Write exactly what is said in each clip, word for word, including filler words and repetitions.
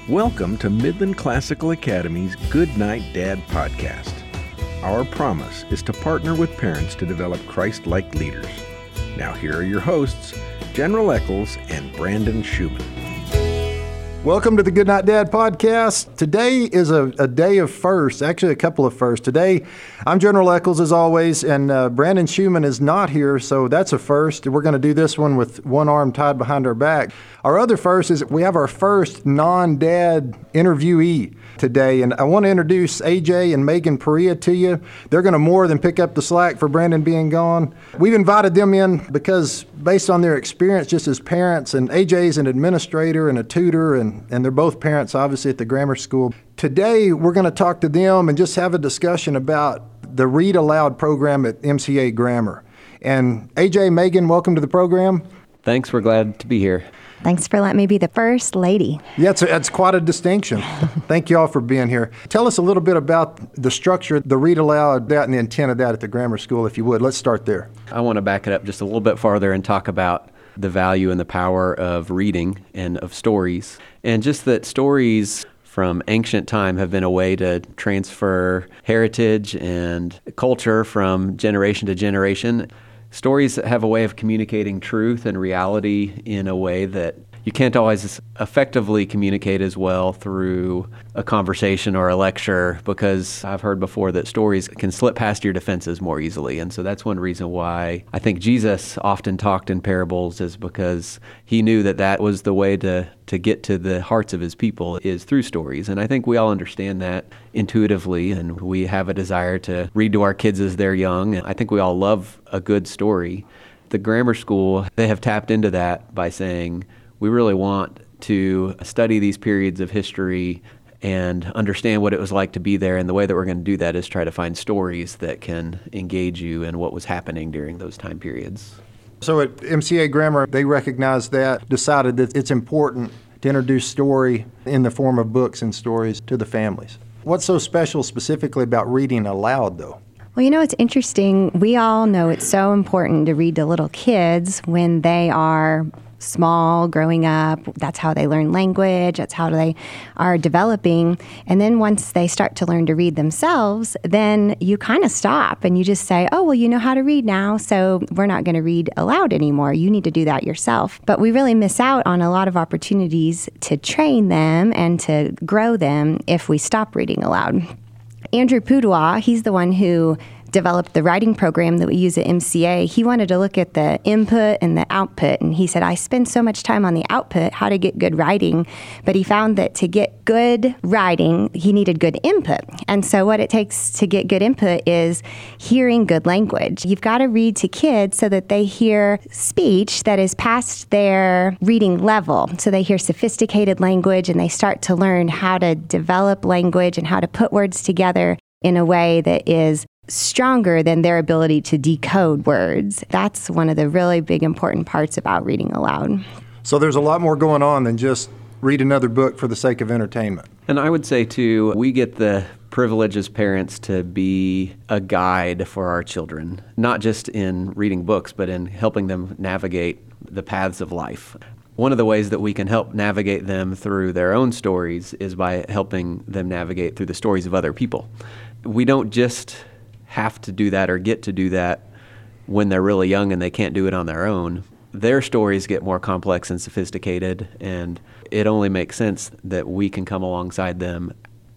Welcome to Midland Classical Academy's Good Night Dad podcast. Our promise is to partner with parents to develop Christ-like leaders. Now here are your hosts, General Eccles and Brandon Schumann. Welcome to the Good Night Dad podcast. Today is a, a day of firsts, actually a couple of firsts. Today, I'm General Eccles as always, and uh, Brandon Schumann is not here, so that's a first. We're going to do this one with one arm tied behind our back. Our other first is we have our first non-dad interviewee today, and I want to introduce A J and Megan Perea to you. They're going to more than pick up the slack for Brandon being gone. We've invited them in because based on their experience just as parents, and A J's an administrator and a tutor, and and they're both parents, obviously, at the grammar school. Today, we're going to talk to them and just have a discussion about the Read Aloud program at M C A Grammar. And A J, Megan, welcome to the program. Thanks. We're glad to be here. Thanks for letting me be the first lady. Yeah, it's, it's quite a distinction. Thank you all for being here. Tell us a little bit about the structure, the Read Aloud, that and the intent of that at the grammar school, if you would. Let's start there. I want to back it up just a little bit farther and talk about the value and the power of reading and of stories. And just that stories from ancient time have been a way to transfer heritage and culture from generation to generation. Stories have a way of communicating truth and reality in a way that you can't always effectively communicate as well through a conversation or a lecture, because I've heard before that stories can slip past your defenses more easily. And so that's one reason why I think Jesus often talked in parables, is because he knew that that was the way to, to get to the hearts of his people, is through stories. And I think we all understand that intuitively, and we have a desire to read to our kids as they're young. And I think we all love a good story. The grammar school, they have tapped into that by saying, we really want to study these periods of history and understand what it was like to be there. And the way that we're going to do that is try to find stories that can engage you in what was happening during those time periods. So at M C A Grammar, they recognized that, decided that it's important to introduce story in the form of books and stories to the families. What's so special specifically about reading aloud, though? Well, you know, it's interesting. We all know it's so important to read to little kids when they are small, growing up. That's how they learn language. That's how they are developing. And then once they start to learn to read themselves, then you kind of stop and you just say, oh, well, you know how to read now, so we're not going to read aloud anymore. You need to do that yourself. But we really miss out on a lot of opportunities to train them and to grow them if we stop reading aloud. Andrew Pudewa, he's the one who developed the writing program that we use at M C A. He wanted to look at the input and the output, and he said, I spend so much time on the output, how to get good writing, but he found that to get good writing, he needed good input. And so what it takes to get good input is hearing good language. You've got to read to kids so that they hear speech that is past their reading level. So they hear sophisticated language and they start to learn how to develop language and how to put words together in a way that is stronger than their ability to decode words. That's one of the really big important parts about reading aloud. So there's a lot more going on than just read another book for the sake of entertainment. And I would say, too, we get the privilege as parents to be a guide for our children, not just in reading books, but in helping them navigate the paths of life. One of the ways that we can help navigate them through their own stories is by helping them navigate through the stories of other people. We don't just have to do that or get to do that when they're really young and they can't do it on their own. Their stories get more complex and sophisticated, and it only makes sense that we can come alongside them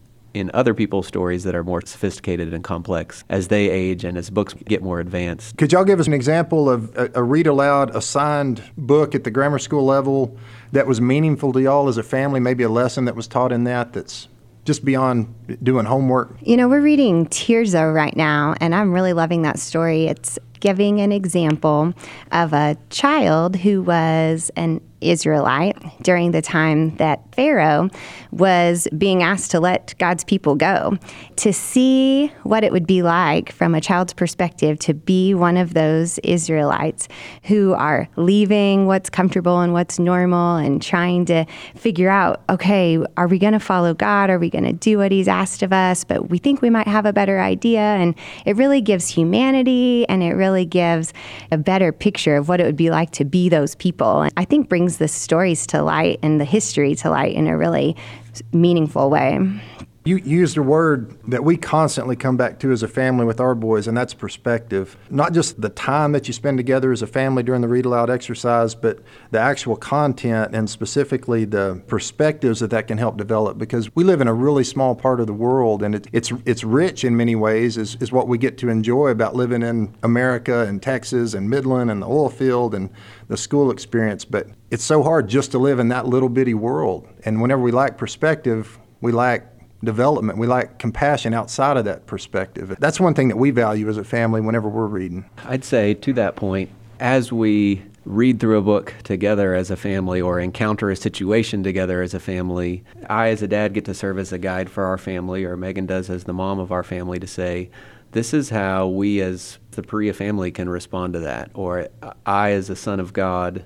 in other people's stories that are more sophisticated and complex as they age and as books get more advanced. Could y'all give us an example of a, a read aloud assigned book at the grammar school level that was meaningful to y'all as a family, maybe a lesson that was taught in that that's just beyond doing homework? You know, we're reading Tirza right now, and I'm really loving that story. It's giving an example of a child who was an Israelite during the time that Pharaoh was being asked to let God's people go. To see what it would be like from a child's perspective to be one of those Israelites who are leaving what's comfortable and what's normal and trying to figure out, okay, are we going to follow God? Are we going to do what he's asked of us? But we think we might have a better idea. And it really gives humanity, and it really gives a better picture of what it would be like to be those people. And I think brings brings the stories to light and the history to light in a really meaningful way. You used a word that we constantly come back to as a family with our boys, and that's perspective. Not just the time that you spend together as a family during the read aloud exercise, but the actual content and specifically the perspectives that that can help develop, because we live in a really small part of the world, and it, it's it's rich in many ways, is, is what we get to enjoy about living in America and Texas and Midland and the oil field and the school experience. But it's so hard just to live in that little bitty world. And whenever we lack perspective, we lack development. We like compassion outside of that perspective. That's one thing that we value as a family whenever we're reading. I'd say to that point, as we read through a book together as a family or encounter a situation together as a family, I as a dad get to serve as a guide for our family, or Megan does as the mom of our family, to say, this is how we as the Perea family can respond to that. Or I as a son of God,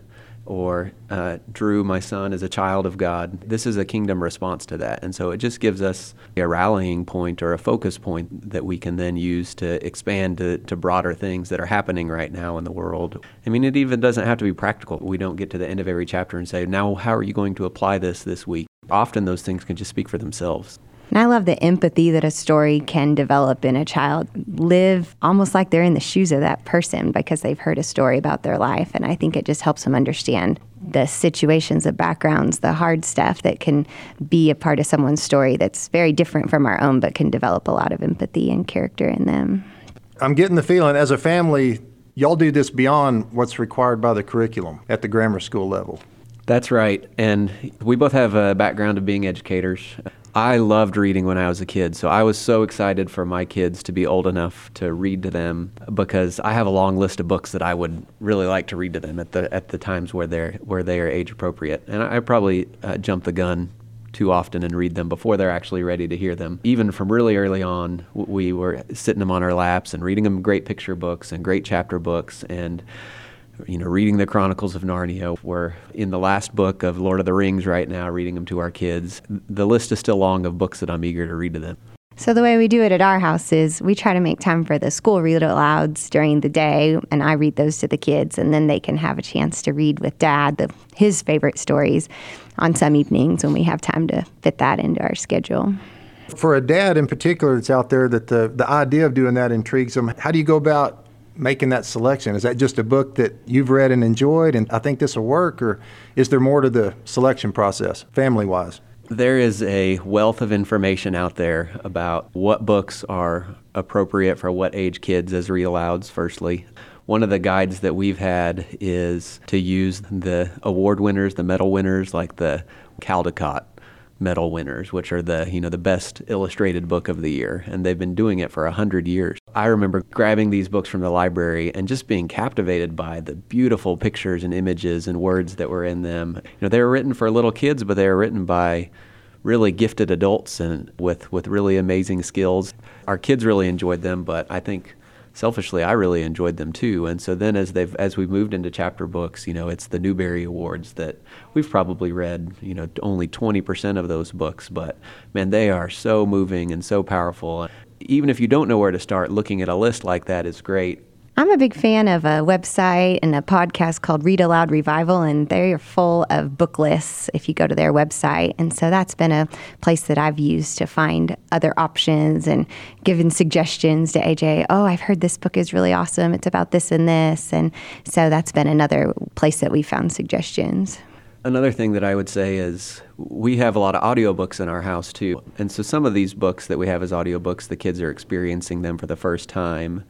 or uh, Drew, my son, is a child of God. This is a kingdom response to that. And so it just gives us a rallying point or a focus point that we can then use to expand to, to broader things that are happening right now in the world. I mean, it even doesn't have to be practical. We don't get to the end of every chapter and say, now how are you going to apply this this week? Often those things can just speak for themselves. And I love the empathy that a story can develop in a child. Live almost like they're in the shoes of that person because they've heard a story about their life. And I think it just helps them understand the situations, the backgrounds, the hard stuff that can be a part of someone's story that's very different from our own, but can develop a lot of empathy and character in them. I'm getting the feeling, as a family, y'all do this beyond what's required by the curriculum at the grammar school level. That's right. And we both have a background of being educators. I loved reading when I was a kid, so I was so excited for my kids to be old enough to read to them, because I have a long list of books that I would really like to read to them at the at the times where they're where they are age appropriate. And I, I probably uh, jump the gun too often and read them before they're actually ready to hear them. Even from really early on, we were sitting them on our laps and reading them great picture books and great chapter books, and you know, reading the Chronicles of Narnia. We're in the last book of Lord of the Rings right now, reading them to our kids. The list is still long of books that I'm eager to read to them. So the way we do it at our house is we try to make time for the school read-alouds during the day, and I read those to the kids, and then they can have a chance to read with Dad the, his favorite stories on some evenings when we have time to fit that into our schedule. For a dad in particular that's out there, that the, the idea of doing that intrigues them, how do you go about making that selection? Is that just a book that you've read and enjoyed and I think this will work, or is there more to the selection process, family-wise? There is a wealth of information out there about what books are appropriate for what age kids as read-alouds, firstly. One of the guides that we've had is to use the award winners, the medal winners, like the Caldecott medal winners, which are the, you know, the best illustrated book of the year, and they've been doing it for a hundred years. I remember grabbing these books from the library and just being captivated by the beautiful pictures and images and words that were in them. You know, they were written for little kids, but they were written by really gifted adults and with, with really amazing skills. Our kids really enjoyed them, but I think selfishly, I really enjoyed them too. And so then as they've as we've moved into chapter books, you know, it's the Newbery Awards that we've probably read, you know, only twenty percent of those books, but man, they are so moving and so powerful. Even if you don't know where to start, looking at a list like that is great. I'm a big fan of a website and a podcast called Read Aloud Revival, and they're full of book lists if you go to their website. And so that's been a place that I've used to find other options and given suggestions to A J. Oh, I've heard this book is really awesome. It's about this and this. And so that's been another place that we found suggestions. Another thing that I would say is we have a lot of audiobooks in our house too. And so some of these books that we have as audiobooks, the kids are experiencing them for the first time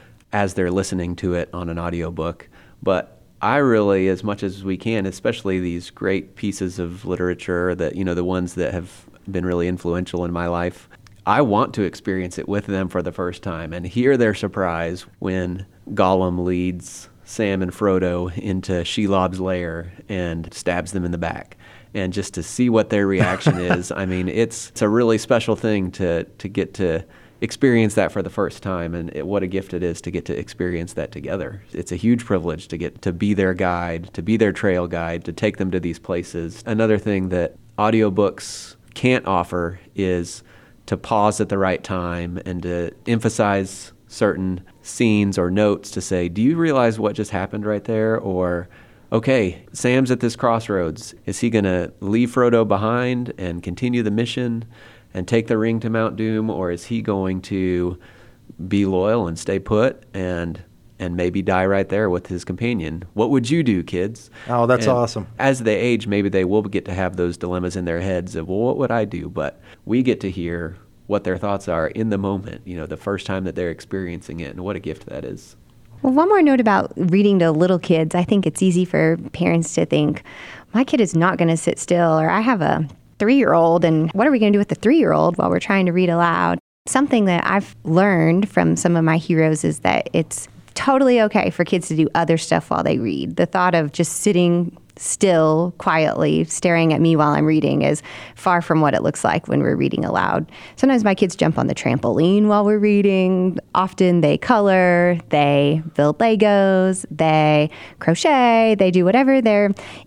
as they're listening to it on an audiobook. But I really, as much as we can, especially these great pieces of literature that, you know, the ones that have been really influential in my life, I want to experience it with them for the first time and hear their surprise when Gollum leads Sam and Frodo into Shelob's lair and stabs them in the back. And just to see what their reaction is, I mean, it's, it's a really special thing to, to get to experience that for the first time, and it, what a gift it is to get to experience that together. It's a huge privilege to get to be their guide, to be their trail guide, to take them to these places. Another thing that audiobooks can't offer is to pause at the right time and to emphasize certain scenes or notes to say, do you realize what just happened right there? Or, okay, Sam's at this crossroads. Is he going to leave Frodo behind and continue the mission and take the ring to Mount Doom, or is he going to be loyal and stay put and and maybe die right there with his companion? What would you do, kids? Oh, that's and awesome. As they age, maybe they will get to have those dilemmas in their heads of, well, what would I do? But we get to hear what their thoughts are in the moment, you know, the first time that they're experiencing it, and what a gift that is. Well, one more note about reading to little kids. I think it's easy for parents to think, my kid is not going to sit still, or I have a three-year-old, and what are we going to do with the three-year-old while we're trying to read aloud? Something that I've learned from some of my heroes is that it's totally okay for kids to do other stuff while they read. The thought of just sitting still, quietly, staring at me while I'm reading is far from what it looks like when we're reading aloud. Sometimes my kids jump on the trampoline while we're reading. Often they color, they build Legos, they crochet, they do whatever they're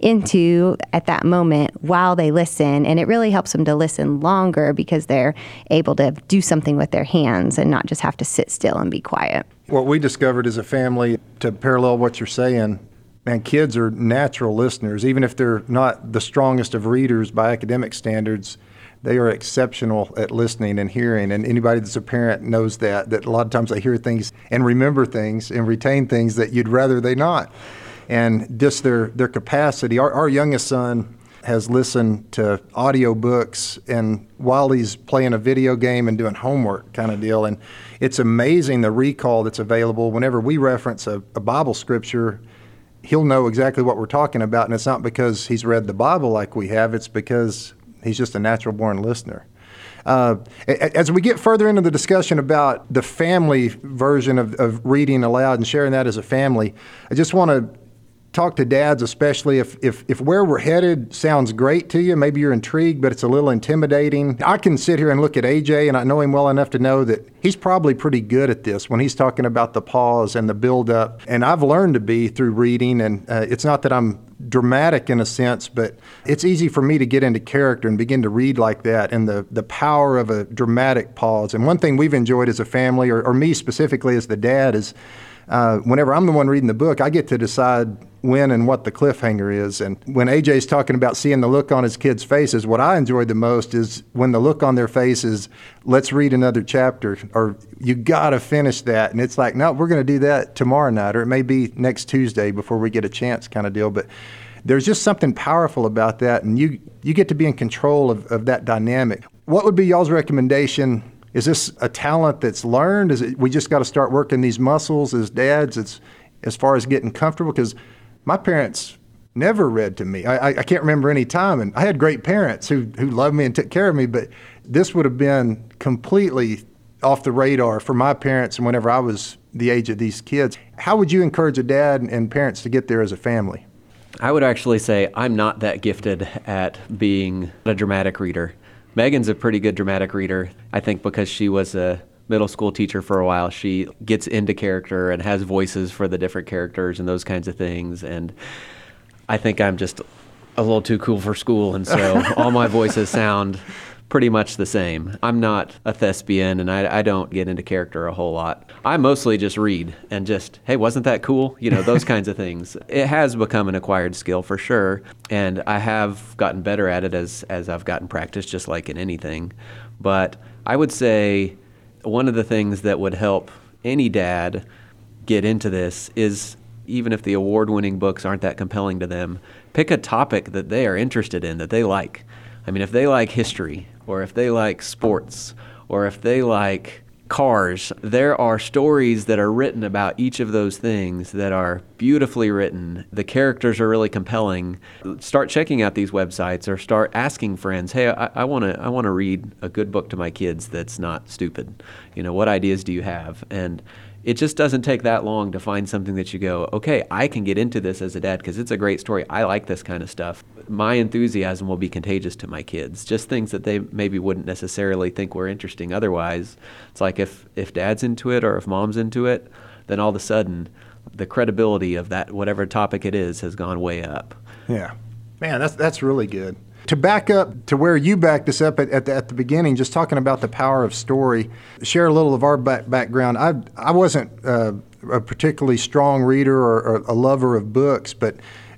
into at that moment while they listen. And it really helps them to listen longer because they're able to do something with their hands and not just have to sit still and be quiet. What we discovered as a family, to parallel what you're saying, man, kids are natural listeners. Even if they're not the strongest of readers by academic standards, they are exceptional at listening and hearing. And anybody that's a parent knows that, that a lot of times they hear things and remember things and retain things that you'd rather they not. And just their, their capacity. Our, our youngest son has listened to audiobooks and while he's playing a video game and doing homework kind of deal. And it's amazing the recall that's available. Whenever we reference a, a Bible scripture, he'll know exactly what we're talking about. And it's not because he's read the Bible like we have, it's because he's just a natural born listener. Uh, as we get further into the discussion about the family version of, of reading aloud and sharing that as a family, I just want to talk to dads, especially if, if if where we're headed sounds great to you. Maybe you're intrigued, but it's a little intimidating. I can sit here and look at A J, and I know him well enough to know that he's probably pretty good at this when he's talking about the pause and the build-up. And I've learned to be through reading, and uh, it's not that I'm dramatic in a sense, but it's easy for me to get into character and begin to read like that, and the, the power of a dramatic pause. And one thing we've enjoyed as a family, or, or me specifically as the dad, is uh, whenever I'm the one reading the book, I get to decide when and what the cliffhanger is. And when A J's talking about seeing the look on his kids' faces, what I enjoyed the most is when the look on their faces, let's read another chapter, or you got to finish that. And it's like, no, we're going to do that tomorrow night, or it may be next Tuesday before we get a chance kind of deal. But there's just something powerful about that, and you you get to be in control of, of that dynamic. What would be y'all's recommendation? Is this a talent that's learned? Is it we just got to start working these muscles as dads? It's as far as getting comfortable, because my parents never read to me. I, I, I can't remember any time, and I had great parents who who loved me and took care of me, but this would have been completely off the radar for my parents and whenever I was the age of these kids. How would you encourage a dad and parents to get there as a family? I would actually say I'm not that gifted at being a dramatic reader. Megan's a pretty good dramatic reader. I think because she was a middle school teacher for a while, she gets into character and has voices for the different characters and those kinds of things. And I think I'm just a little too cool for school, and so all my voices sound pretty much the same. I'm not a thespian, and I, I don't get into character a whole lot. I mostly just read and just, hey, wasn't that cool? You know, those kinds of things. It has become an acquired skill for sure, and I have gotten better at it as, as I've gotten practice, just like in anything. But I would say one of the things that would help any dad get into this is, even if the award-winning books aren't that compelling to them, pick a topic that they are interested in, that they like. I mean, if they like history, or if they like sports, or if they like cars, there are stories that are written about each of those things that are beautifully written. The characters are really compelling. Start checking out these websites, or start asking friends, hey, I want to I want to read a good book to my kids that's not stupid. You know, what ideas do you have? And it just doesn't take that long to find something that you go, okay, I can get into this as a dad because it's a great story. I like this kind of stuff. My enthusiasm will be contagious to my kids. Just things that they maybe wouldn't necessarily think were interesting otherwise. It's like if, if dad's into it or if mom's into it, then all of a sudden the credibility of that, whatever topic it is, has gone way up. Yeah. Man, that's that's really good. To back up to where you backed us up at, at, the, at the beginning, just talking about the power of story, share a little of our back, background. I I wasn't uh, a particularly strong reader or, or a lover of books, but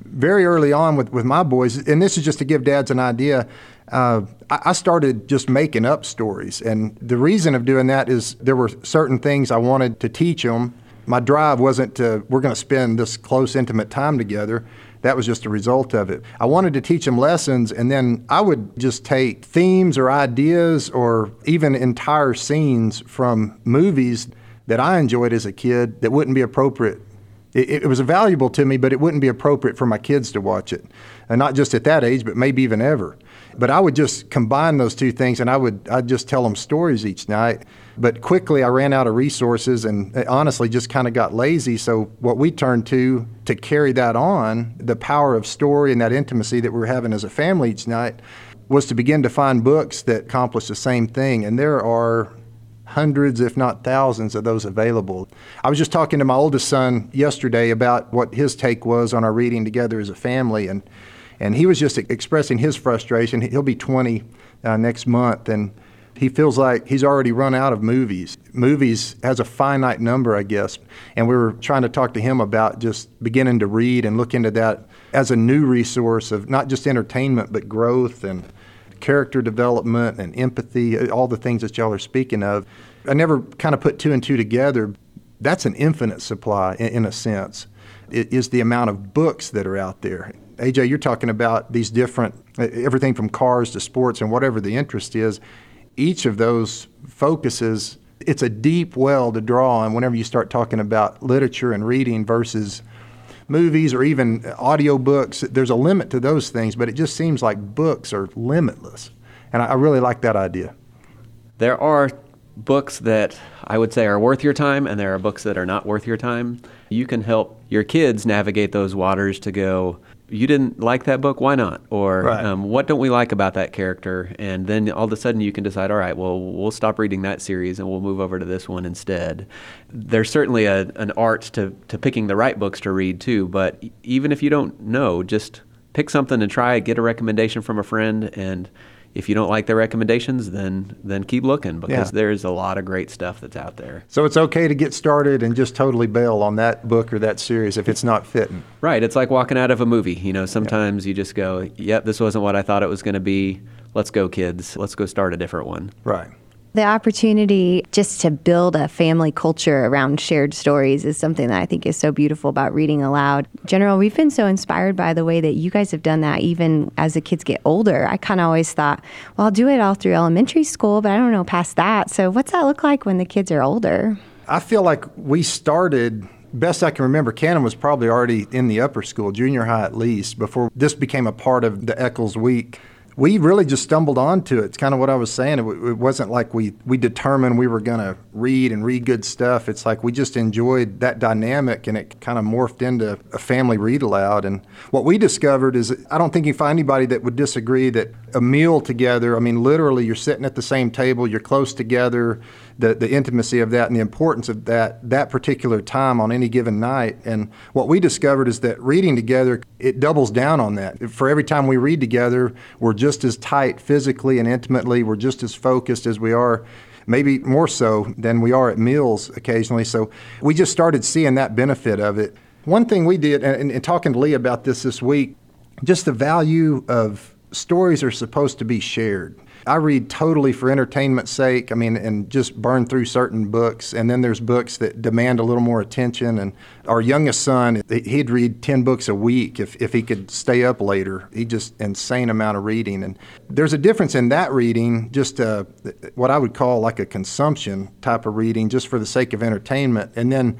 very early on with, with my boys, and this is just to give dads an idea, uh, I, I started just making up stories. And the reason of doing that is there were certain things I wanted to teach them. My drive wasn't to, we're going to spend this close, intimate time together. That was just a result of it. I wanted to teach them lessons, and then I would just take themes or ideas or even entire scenes from movies that I enjoyed as a kid that wouldn't be appropriate. It, it was valuable to me, but it wouldn't be appropriate for my kids to watch it. And not just at that age, but maybe even ever. But I would just combine those two things, and I would I'd just tell them stories each night. But quickly I ran out of resources and honestly just kind of got lazy. So what we turned to to carry that on, the power of story and that intimacy that we were having as a family each night, was to begin to find books that accomplish the same thing. And there are hundreds, if not thousands, of those available. I was just talking to my oldest son yesterday about what his take was on our reading together as a family, and and he was just expressing his frustration. He'll be twenty uh, next month, and he feels like he's already run out of movies. Movies has a finite number, I guess, and we were trying to talk to him about just beginning to read and look into that as a new resource of not just entertainment, but growth and character development and empathy, all the things that y'all are speaking of. I never kind of put two and two together. That's an infinite supply in, in a sense. It is the amount of books that are out there. A J, you're talking about these different, everything from cars to sports and whatever the interest is. Each of those focuses, it's a deep well to draw on whenever you start talking about literature and reading versus movies or even audiobooks. There's a limit to those things, but it just seems like books are limitless. And I, I really like that idea. There are books that I would say are worth your time, and there are books that are not worth your time. You can help your kids navigate those waters to go, you didn't like that book, why not? Or right. um, what don't we like about that character? And then all of a sudden you can decide, all right, well, we'll stop reading that series and we'll move over to this one instead. There's certainly a, an art to, to picking the right books to read too, but even if you don't know, just pick something and try it, get a recommendation from a friend, and if you don't like their recommendations, then then keep looking, because yeah. there's a lot of great stuff that's out there. So it's okay to get started and just totally bail on that book or that series if it's not fitting. Right. It's like walking out of a movie. You know, sometimes yeah. you just go, yep, this wasn't what I thought it was going to be. Let's go, kids. Let's go start a different one. Right. The opportunity just to build a family culture around shared stories is something that I think is so beautiful about reading aloud. General, we've been so inspired by the way that you guys have done that even as the kids get older. I kind of always thought, well, I'll do it all through elementary school, but I don't know past that. So what's that look like when the kids are older? I feel like we started, best I can remember, Cannon was probably already in the upper school, junior high at least, before this became a part of the Eccles Week. We really just stumbled onto it. It's kind of what I was saying. It, it wasn't like we, we determined we were going to read and read good stuff. It's like we just enjoyed that dynamic, and it kind of morphed into a family read aloud. And what we discovered is, I don't think you find anybody that would disagree that a meal together, I mean, literally you're sitting at the same table, you're close together, the, the intimacy of that and the importance of that, that particular time on any given night. And what we discovered is that reading together, it doubles down on that. For every time we read together, we're just as tight physically and intimately, we're just as focused as we are, maybe more so than we are at meals occasionally. So we just started seeing that benefit of it. One thing we did, and, and talking to Lee about this this week, just the value of stories are supposed to be shared. I read totally for entertainment's sake, I mean, and just burn through certain books. And then there's books that demand a little more attention. And our youngest son, he'd read ten books a week if, if he could stay up later. He just insane amount of reading. And there's a difference in that reading, just uh, what I would call like a consumption type of reading, just for the sake of entertainment. And then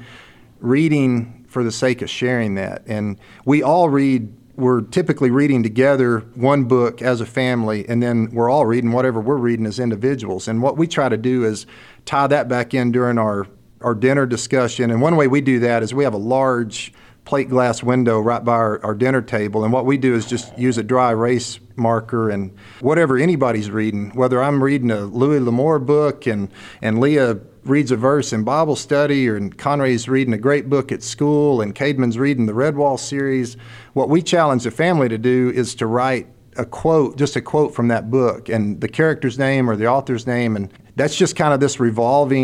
reading for the sake of sharing that. And we all read, we're typically reading together one book as a family, and then we're all reading whatever we're reading as individuals. And what we try to do is tie that back in during our, our dinner discussion. And one way we do that is we have a large plate glass window right by our, our dinner table. And what we do is just use a dry erase marker, and whatever anybody's reading, whether I'm reading a Louis L'Amour book and, and Leah reads a verse in Bible study, or and Conray's reading a great book at school, and Caedmon's reading the Redwall series. What we challenge the family to do is to write a quote, just a quote from that book, and the character's name or the author's name, and that's just kind of this revolving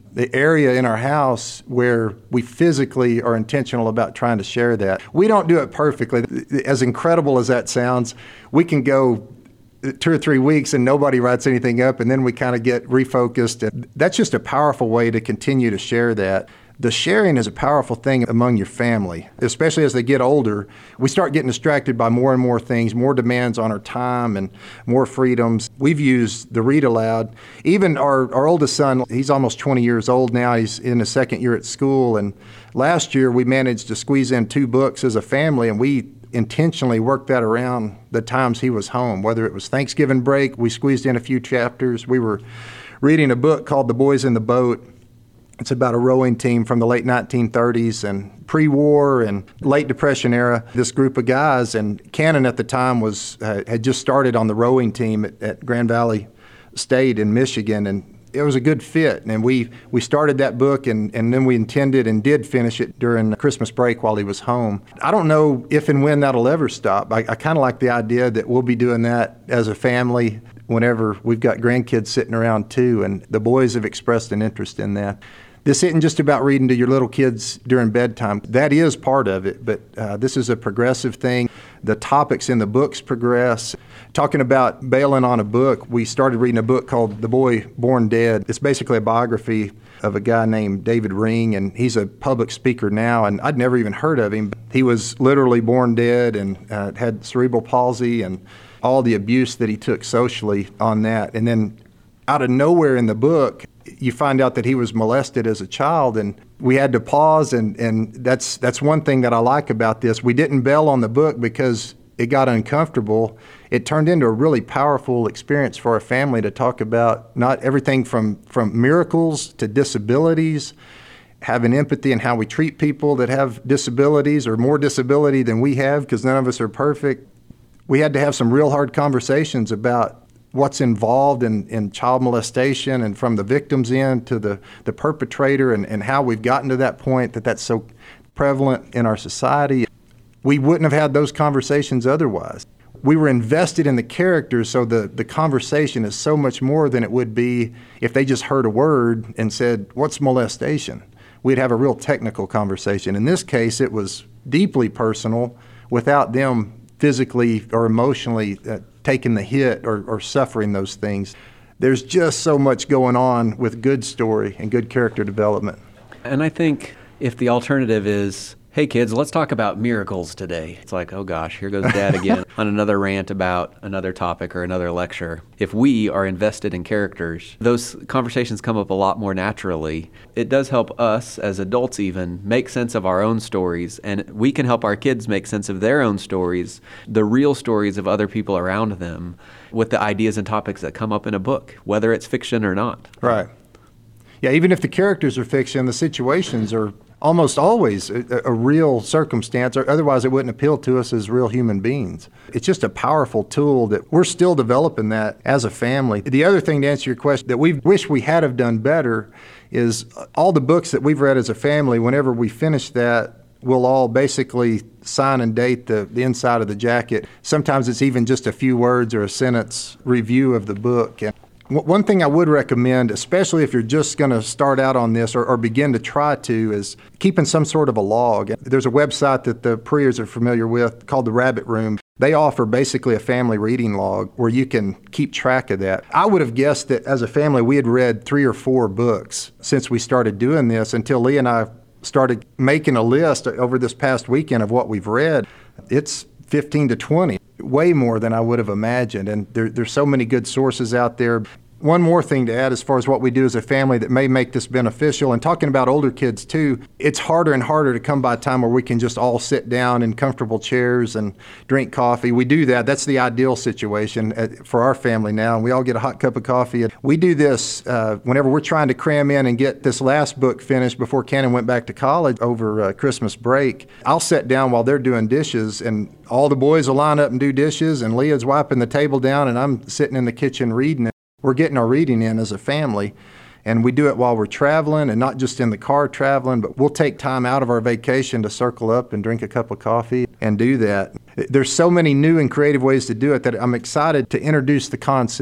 the area in our house where we physically are intentional about trying to share that. We don't do it perfectly. As incredible as that sounds, we can go two or three weeks and nobody writes anything up, and then we kind of get refocused. And that's just a powerful way to continue to share that. The sharing is a powerful thing among your family, especially as they get older. We start getting distracted by more and more things, more demands on our time and more freedoms. We've used the read aloud. Even our, our oldest son, he's almost twenty years old now. He's in his second year at school. And last year we managed to squeeze in two books as a family, and we intentionally worked that around the times he was home. Whether it was Thanksgiving break, we squeezed in a few chapters. We were reading a book called The Boys in the Boat. It's about a rowing team from the late nineteen thirties and pre-war and late Depression era. This group of guys, and Cannon at the time was uh, had just started on the rowing team at, at Grand Valley State in Michigan, and it was a good fit. And we we started that book, and, and then we intended and did finish it during Christmas break while he was home. I don't know if and when that'll ever stop. I, I kind of like the idea that we'll be doing that as a family whenever we've got grandkids sitting around too, and the boys have expressed an interest in that. This isn't just about reading to your little kids during bedtime. That is part of it, but uh, this is a progressive thing. The topics in the books progress. Talking about bailing on a book, we started reading a book called The Boy Born Dead. It's basically a biography of a guy named David Ring, and he's a public speaker now, and I'd never even heard of him. He was literally born dead and uh, had cerebral palsy and all the abuse that he took socially on that. And then out of nowhere in the book, you find out that he was molested as a child, and we had to pause, and, and that's that's one thing that I like about this. We didn't bail on the book because it got uncomfortable. It turned into a really powerful experience for our family to talk about not everything from, from miracles to disabilities, having empathy in how we treat people that have disabilities or more disability than we have, because none of us are perfect. We had to have some real hard conversations about what's involved in, in child molestation, and from the victim's end to the, the perpetrator, and, and how we've gotten to that point that that's so prevalent in our society. We wouldn't have had those conversations otherwise. We were invested in the characters, so the, the conversation is so much more than it would be if they just heard a word and said, "What's molestation?" We'd have a real technical conversation. In this case, it was deeply personal without them physically or emotionally uh, taking the hit or, or suffering those things. There's just so much going on with good story and good character development. And I think if the alternative is, hey kids, let's talk about miracles today, it's like, oh gosh, here goes Dad again on another rant about another topic or another lecture. If we are invested in characters, those conversations come up a lot more naturally. It does help us as adults even make sense of our own stories, and we can help our kids make sense of their own stories, the real stories of other people around them, with the ideas and topics that come up in a book, whether it's fiction or not. Right. Yeah, even if the characters are fiction, the situations are almost always a, a real circumstance, or otherwise it wouldn't appeal to us as real human beings. It's just a powerful tool that we're still developing that as a family. The other thing, to answer your question, that we wish we had have done better is all the books that we've read as a family, whenever we finish that, we'll all basically sign and date the, the inside of the jacket. Sometimes it's even just a few words or a sentence review of the book. And one thing I would recommend, especially if you're just going to start out on this or, or begin to try to, is keeping some sort of a log. There's a website that the Preers are familiar with called the Rabbit Room. They offer basically a family reading log where you can keep track of that. I would have guessed that as a family we had read three or four books since we started doing this, until Lee and I started making a list over this past weekend of what we've read. It's fifteen to twenty, way more than I would have imagined. And there, there's so many good sources out there. One more thing to add as far as what we do as a family that may make this beneficial, and talking about older kids too, it's harder and harder to come by a time where we can just all sit down in comfortable chairs and drink coffee. We do that. That's the ideal situation for our family now, and we all get a hot cup of coffee. We do this uh, whenever we're trying to cram in and get this last book finished before Cannon went back to college over uh, Christmas break. I'll sit down while they're doing dishes, and all the boys will line up and do dishes, and Leah's wiping the table down, and I'm sitting in the kitchen reading it. We're getting our reading in as a family, and we do it while we're traveling, and not just in the car traveling, but we'll take time out of our vacation to circle up and drink a cup of coffee and do that. There's so many new and creative ways to do it that I'm excited to introduce the concept.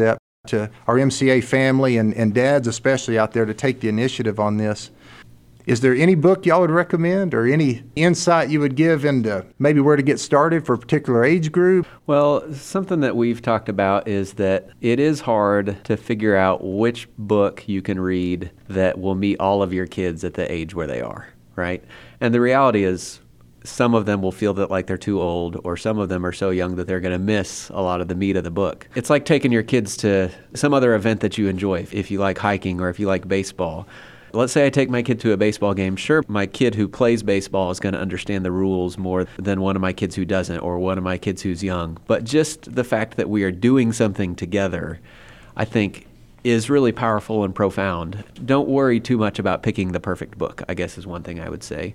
to our M C A family and, and dads especially out there to take the initiative on this. Is there any book y'all would recommend or any insight you would give into maybe where to get started for a particular age group? Well, something that we've talked about is that it is hard to figure out which book you can read that will meet all of your kids at the age where they are, right? And the reality is some of them will feel that like they're too old, or some of them are so young that they're going to miss a lot of the meat of the book. It's like taking your kids to some other event that you enjoy, if you like hiking or if you like baseball. Let's say I take my kid to a baseball game. Sure, my kid who plays baseball is going to understand the rules more than one of my kids who doesn't, or one of my kids who's young. But just the fact that we are doing something together, I think, is really powerful and profound. Don't worry too much about picking the perfect book, I guess is one thing I would say.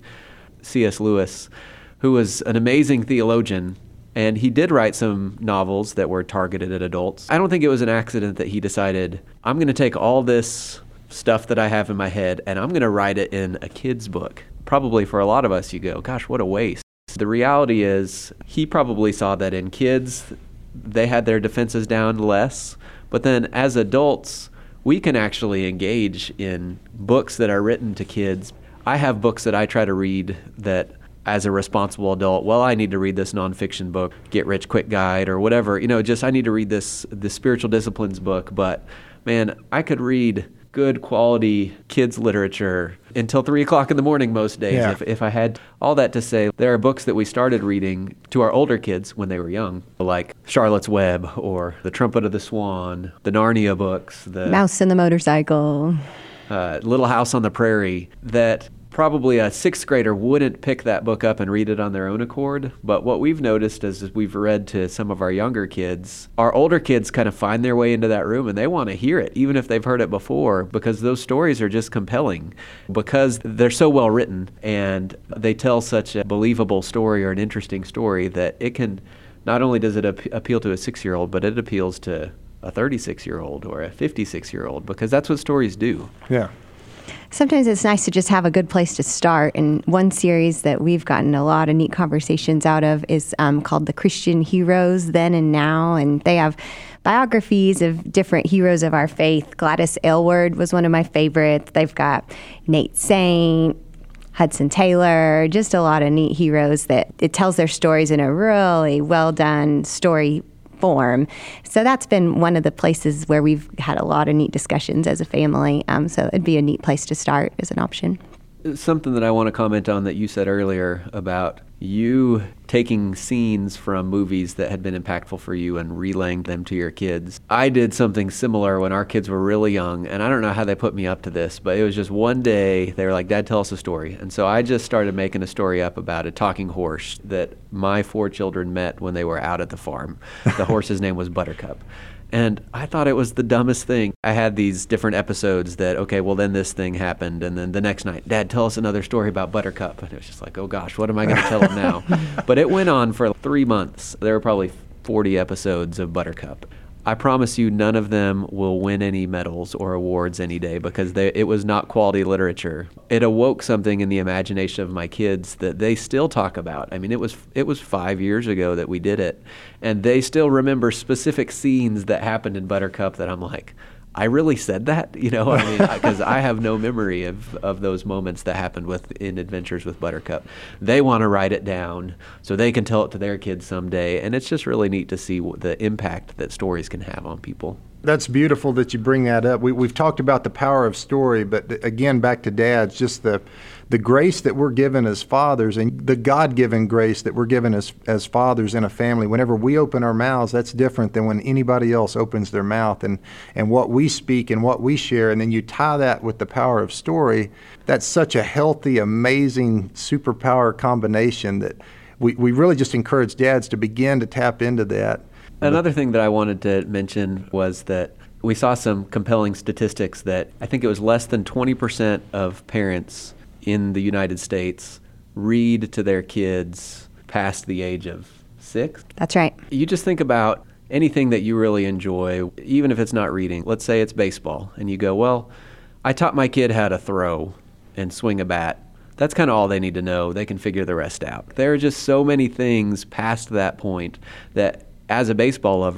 C S Lewis, who was an amazing theologian, and he did write some novels that were targeted at adults. I don't think it was an accident that he decided, I'm going to take all this stuff that I have in my head and I'm going to write it in a kid's book. Probably for a lot of us, you go, gosh, what a waste. The reality is he probably saw that in kids, they had their defenses down less. But then as adults, we can actually engage in books that are written to kids. I have books that I try to read that as a responsible adult, well, I need to read this nonfiction book, Get Rich Quick Guide or whatever. You know, just I need to read this, this spiritual disciplines book. But man, I could read good quality kids literature until three o'clock in the morning most days. Yeah. If, if I had all that to say, there are books that we started reading to our older kids when they were young, like Charlotte's Web or The Trumpet of the Swan, the Narnia books, the Mouse and the Motorcycle, uh, Little House on the Prairie, that probably a sixth grader wouldn't pick that book up and read it on their own accord. But what we've noticed is we've read to some of our younger kids, our older kids kind of find their way into that room and they want to hear it, even if they've heard it before, because those stories are just compelling, because they're so well written and they tell such a believable story or an interesting story that it can, not only does it ap- appeal to a six-year-old, but it appeals to a thirty-six-year-old or a fifty-six-year-old, because that's what stories do. Yeah. Sometimes it's nice to just have a good place to start. And one series that we've gotten a lot of neat conversations out of is um, called The Christian Heroes Then and Now. And they have biographies of different heroes of our faith. Gladys Aylward was one of my favorites. They've got Nate Saint, Hudson Taylor, just a lot of neat heroes that it tells their stories in a really well done story form. So that's been one of the places where we've had a lot of neat discussions as a family. Um, so it'd be a neat place to start as an option. Something that I want to comment on that you said earlier about you taking scenes from movies that had been impactful for you and relaying them to your kids. I did something similar when our kids were really young, and I don't know how they put me up to this, but it was just one day they were like, Dad, tell us a story. And so I just started making a story up about a talking horse that my four children met when they were out at the farm. The horse's name was Buttercup. And I thought it was the dumbest thing. I had these different episodes that, okay, well, then this thing happened. And then the next night, Dad, tell us another story about Buttercup. And it was just like, oh, gosh, what am I going to tell them now? But it went on for three months. There were probably forty episodes of Buttercup. I promise you none of them will win any medals or awards any day because they, it was not quality literature. It awoke something in the imagination of my kids that they still talk about. I mean, it was it was five years ago that we did it, and they still remember specific scenes that happened in Buttercup that I'm like, I really said that? You know, I mean, because I have no memory of, of those moments that happened with in Adventures with Buttercup. They want to write it down so they can tell it to their kids someday, and it's just really neat to see the impact that stories can have on people. That's beautiful that you bring that up. We, we've talked about the power of story, but again, back to dads, just the the grace that we're given as fathers and the God-given grace that we're given as, as fathers in a family. Whenever we open our mouths, that's different than when anybody else opens their mouth, and, and what we speak and what we share, and then you tie that with the power of story. That's such a healthy, amazing superpower combination that we, we really just encourage dads to begin to tap into that. Another thing that I wanted to mention was that we saw some compelling statistics that I think it was less than twenty percent of parents in the United States read to their kids past the age of six. That's right. You just think about anything that you really enjoy, even if it's not reading. Let's say it's baseball, and you go, well, I taught my kid how to throw and swing a bat. That's kind of all they need to know. They can figure the rest out. There are just so many things past that point that as a baseball lover,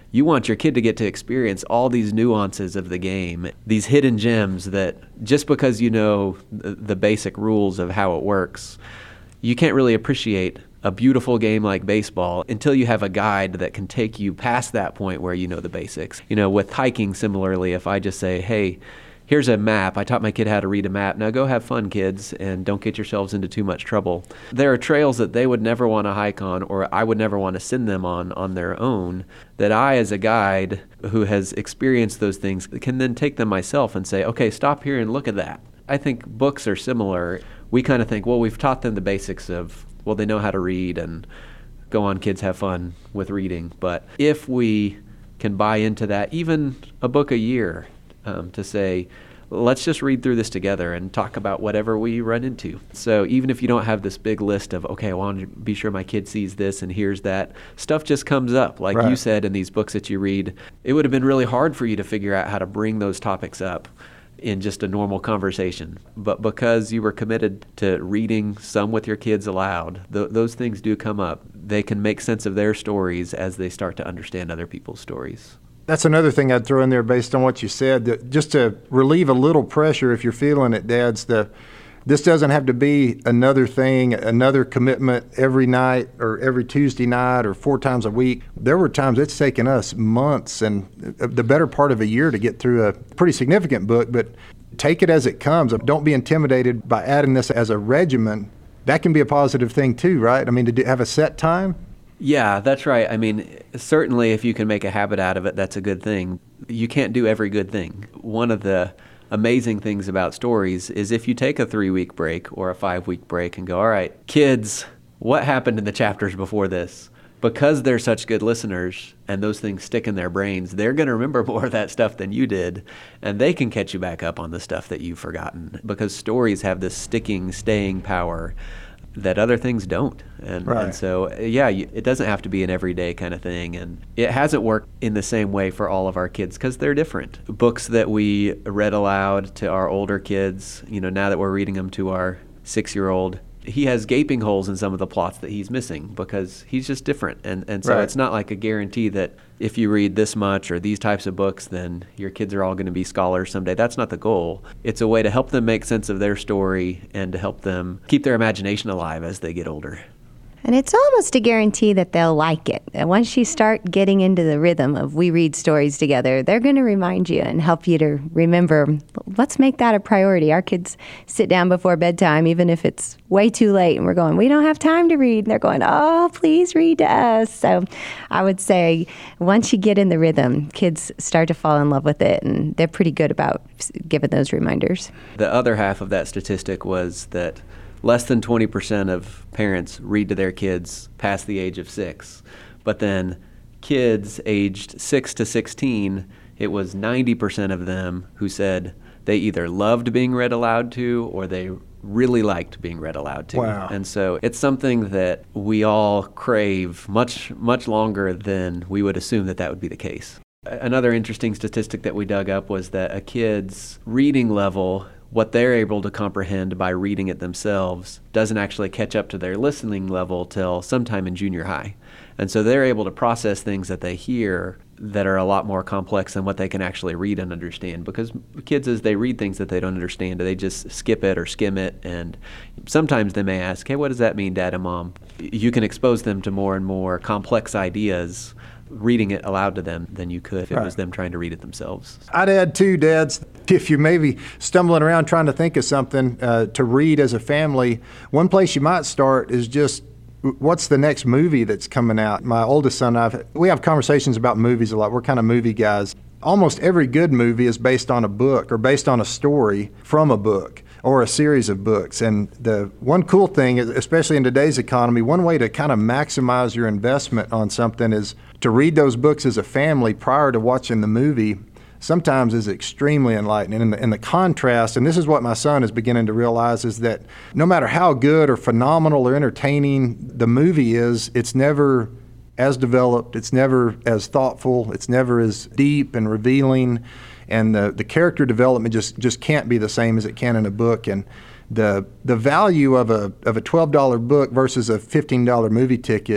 You want your kid to get to experience all these nuances of the game, these hidden gems that just because you know the, the basic rules of how it works, you can't really appreciate a beautiful game like baseball until you have a guide that can take you past that point where you know the basics. You know, with hiking, similarly, if I just say, hey, here's a map. I taught my kid how to read a map. Now go have fun, kids, and don't get yourselves into too much trouble. There are trails that they would never want to hike on, or I would never want to send them on on their own, that I, as a guide who has experienced those things, can then take them myself and say, okay, stop here and look at that. I think books are similar. We kind of think, well, we've taught them the basics of, well, they know how to read, and go on, kids, have fun with reading. But if we can buy into that, even a book a year, Um, to say, let's just read through this together and talk about whatever we run into. So even if you don't have this big list of, okay, I want to be sure my kid sees this and hears that, stuff just comes up. Like Right. you said in these books that you read, it would have been really hard for you to figure out how to bring those topics up in just a normal conversation. But because you were committed to reading some with your kids aloud, th- those things do come up. They can make sense of their stories as they start to understand other people's stories. That's another thing I'd throw in there based on what you said, that just to relieve a little pressure if you're feeling it, dads, the, this doesn't have to be another thing, another commitment every night or every Tuesday night or four times a week. There were times it's taken us months and the better part of a year to get through a pretty significant book, but take it as it comes. Don't be intimidated by adding this as a regimen. That can be a positive thing too, right? I mean, to do, have a set time. Yeah, that's right. I mean, certainly if you can make a habit out of it, that's a good thing. You can't do every good thing. One of the amazing things about stories is if you take a three-week break or a five-week break and go, all right, kids, what happened in the chapters before this? Because they're such good listeners and those things stick in their brains, they're going to remember more of that stuff than you did, and they can catch you back up on the stuff that you've forgotten because stories have this sticking, staying power that other things don't. And, Right. and so, yeah, you, it doesn't have to be an everyday kind of thing. And it hasn't worked in the same way for all of our kids because they're different. Books that we read aloud to our older kids, you know, now that we're reading them to our six-year-old, he has gaping holes in some of the plots that he's missing because he's just different. And, and so Right. it's not like a guarantee that if you read this much or these types of books, then your kids are all going to be scholars someday. That's not the goal. It's a way to help them make sense of their story and to help them keep their imagination alive as they get older. And it's almost a guarantee that they'll like it. And once you start getting into the rhythm of we read stories together, they're going to remind you and help you to remember, let's make that a priority. Our kids sit down before bedtime, even if it's way too late, and we're going, we don't have time to read. And they're going, oh, please read to us. So I would say once you get in the rhythm, kids start to fall in love with it, and they're pretty good about giving those reminders. The other half of that statistic was that less than twenty percent of parents read to their kids past the age of six. But then kids aged six to sixteen, it was ninety percent of them who said they either loved being read aloud to or they really liked being read aloud to. Wow. And so it's something that we all crave much, much longer than we would assume that that would be the case. Another interesting statistic that we dug up was that a kid's reading level, what they're able to comprehend by reading it themselves, doesn't actually catch up to their listening level till sometime in junior high. And so they're able to process things that they hear that are a lot more complex than what they can actually read and understand. Because kids, as they read things that they don't understand, they just skip it or skim it. And sometimes they may ask, hey, what does that mean, Dad and Mom? You can expose them to more and more complex ideas reading it aloud to them than you could if it Right. was them trying to read it themselves. I'd add too, dads, if you're maybe stumbling around trying to think of something uh, to read as a family, one place you might start is just what's the next movie that's coming out. My oldest son and I, we have conversations about movies a lot. We're kind of movie guys. Almost every good movie is based on a book or based on a story from a book or a series of books. And the one cool thing, especially in today's economy, one way to kind of maximize your investment on something is to read those books as a family prior to watching the movie. Sometimes is extremely enlightening. And the, and the contrast, and this is what my son is beginning to realize, is that no matter how good or phenomenal or entertaining the movie is, it's never as developed, it's never as thoughtful, it's never as deep and revealing, and the, the character development just, just can't be the same as it can in a book. And the the value of a of a twelve dollar book versus a fifteen dollar movie ticket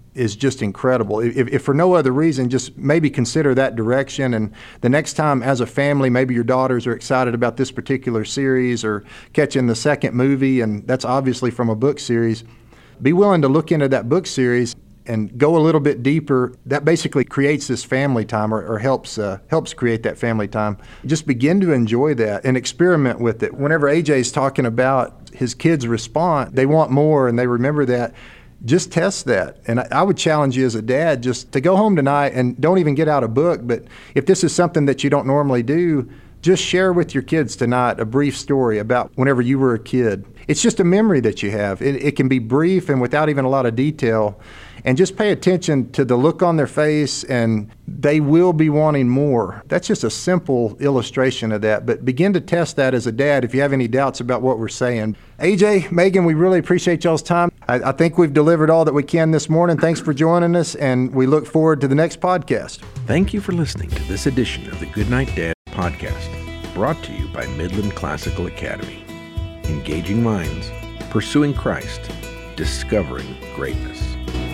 is just incredible. If, if for no other reason, just maybe consider that direction. And the next time as a family, maybe your daughters are excited about this particular series or catching the second movie, and that's obviously from a book series, be willing to look into that book series and go a little bit deeper. That basically creates this family time, or, or helps uh, helps create that family time. Just begin to enjoy that and experiment with it. Whenever A J's talking about his kids' response, they want more and they remember that. Just test that. And I, I would challenge you as a dad just to go home tonight and don't even get out a book. But if this is something that you don't normally do, just share with your kids tonight a brief story about whenever you were a kid. It's just a memory that you have. It, it can be brief and without even a lot of detail. And just pay attention to the look on their face, and they will be wanting more. That's just a simple illustration of that. But begin to test that as a dad if you have any doubts about what we're saying. A J, Megan, we really appreciate y'all's time. I, I think we've delivered all that we can this morning. Thanks for joining us, and we look forward to the next podcast. Thank you for listening to this edition of the Goodnight Dad podcast, brought to you by Midland Classical Academy. Engaging minds, pursuing Christ, discovering greatness.